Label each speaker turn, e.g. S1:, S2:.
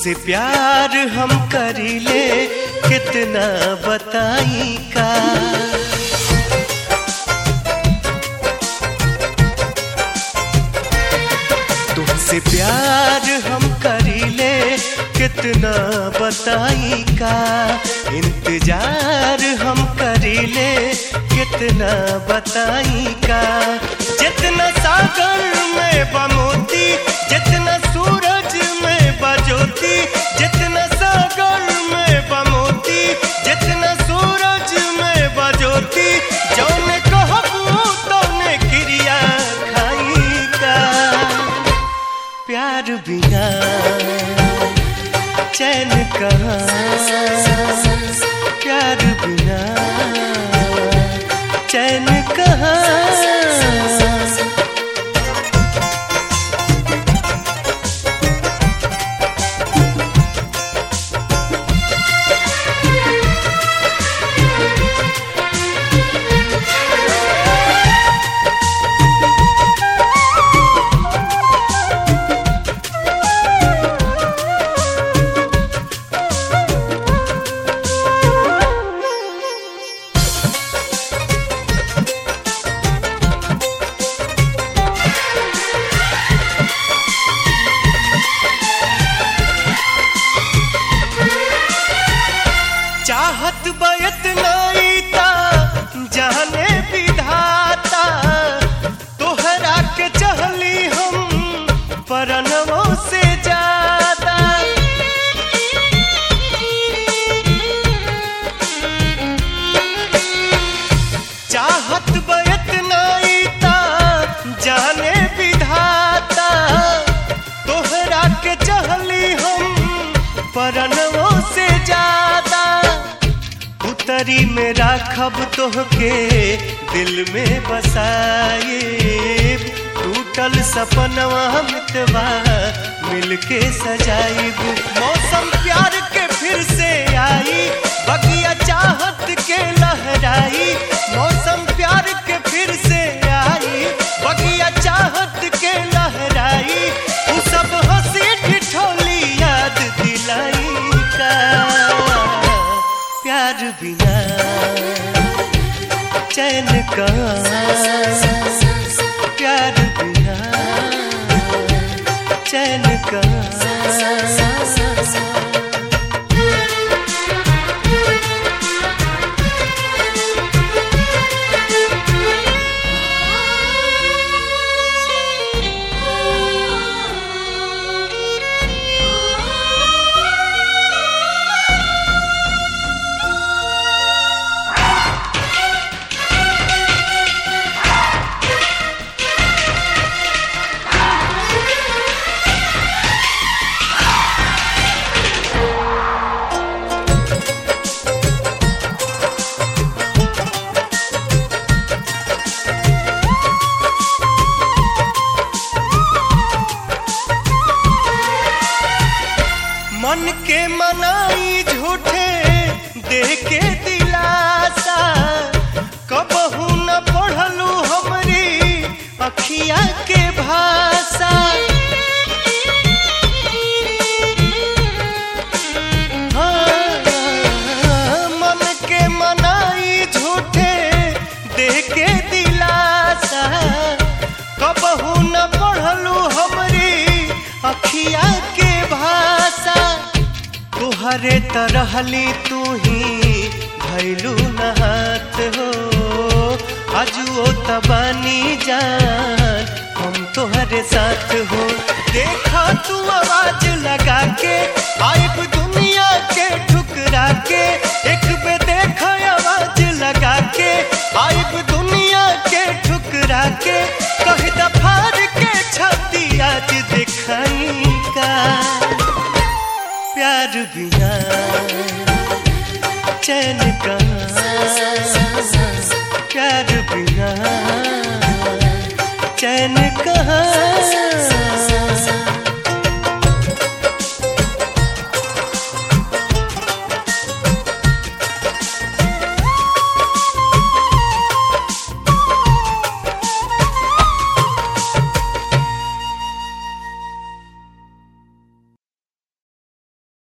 S1: तुमसे प्यार हम करीले कितना बताई का। तुमसे प्यार हम करीले कितना बताई का। इंतजार हम करीले कितना बताई का। जितना सागर में बमोती जितना सूरज में बजोती, जितना सागर में बमोती जितना सूरज में बजोती, जौने कहबू तौने क्रिया खाई का। प्यार बिना चैन कहाँ, प्यार बिना चैन कहाँ। चाहत बयत नाईता जाने विधाता, तोहरा के चहली हम परनवों से ज्यादा। चाहत बयत नाईता जाने विधाता, तोहरा के चहली हम परनवों से ज्यादा। उतरी मेरा खब तोहके दिल में बसाए, टूटल सपनवा मितवा मिलके सजाइब। मौसम प्यार के फिर से आई, बगिया चाहत के लहराई। मौसम प्यार के फिर से आई, बगिया चाहत के लहराई। वो सब हंसी ठिठोली याद दिलाई का। प्यार बिना चैन कहाँ, प्यार बिना चैन कहाँ। मन के मनाई झूठे देके दिलासा, कबहू न पढ़लू हमरी अखिया के भाषा। मन के मनाई झूठे देके दिलासा, कबहू न पढ़लू हमरी अखिया के भाषा। तुहरे तरहली तू ही भैलू नहात हो, अजुओ तबानी जान हम तोहरे साथ हो। देखा तू आवाज लगा के आइब दुनिया के ठुकरा के, एक बे देखा आवाज लगा के आइब दुनिया के ठुकरा के। कह दफार के छाती आज दिखाई का। प्यार बिना चैन का।